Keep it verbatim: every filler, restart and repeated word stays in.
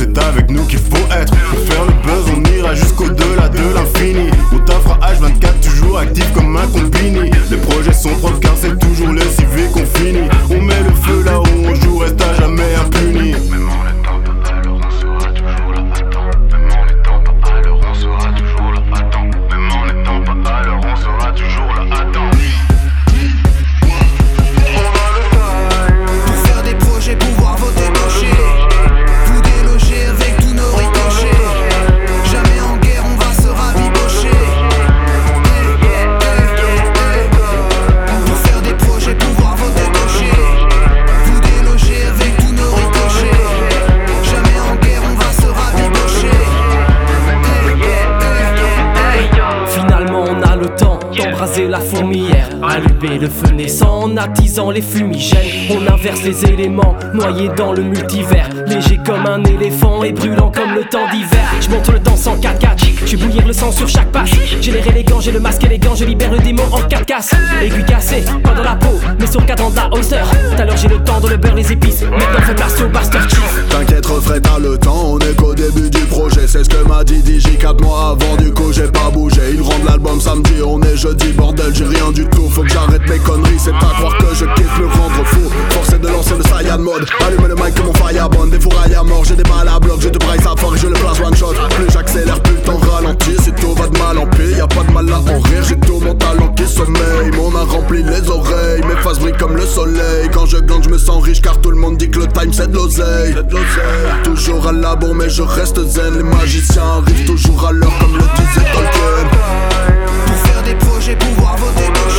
c'est avec nous qu'il faut être. Pour faire le buzz on ira jusqu'au-delà de l'infini. On taffera H vingt-quatre toujours actif comme un compini. Les projets sont propres car c'est toujours le C V qu'on finit. On met le feu là où on joue, reste à jamais impuni. Même en n'étant pas à l'heure, on sera toujours là, attends. Même en n'étant pas à l'heure, on sera toujours là, attends. Même en n'étant pas à l'heure, on sera toujours là, attends. Pour faire des projets, pouvoir voter cocher. Vous déloger avec tous nos ricochets. Jamais en guerre, on va se rabibocher. Pour faire des projets, pouvoir voter cocher. Vous déloger avec tous nos ricochets. Jamais en guerre, on va se rabibocher. Finalement on a le temps d'embraser la fourmilière, allumer le feu naissant en attisant les fumigènes. On inverse les éléments, noyés dans le multivers. Léger comme un éléphant et brûlant comme le temps d'hiver. Je monte le danse en quatre quatre, je bouillir le sang sur chaque passe. J'ai l'air élégant, j'ai le masque élégant, je libère le démon en quatre casses. Aiguille cassée, pas dans la peau, mais sur le cadran de la holster. Tout à l'heure j'ai le temps de le beurre, les épices. Maintenant fais place au Master Chief. T'inquiète refrais, t'as le temps, on est qu'au début du projet. C'est ce que m'a dit D J quatre mois avant, du coup j'ai pas bougé. Ils rendent l'album samedi, on est jeudi, bordel, j'ai rien du tout. Faut que j'arrête mes conneries, c'est pas croire que je kiffe le rendre fou. Forcé de lancer le Saiyan mode, allume le mic comme mon firebond. Des fourrailles à mort, j'ai des balles à bloc, je te braille ça fort et je le place one shot. Plus j'accélère, plus le temps ralentit, si tout va de mal en pis. Y'a pas de mal à en rire, j'ai tout mon talent qui sommeille. Mon a rempli les oreilles, mes faces brillent comme le soleil. Quand je glande, je me sens riche car tout le monde dit que le time c'est de l'oseille. Toujours à la bourre mais je reste zen. Les magiciens arrivent toujours à l'heure comme le disait Tolkien. Pour faire des projets, pouvoir voter cocher.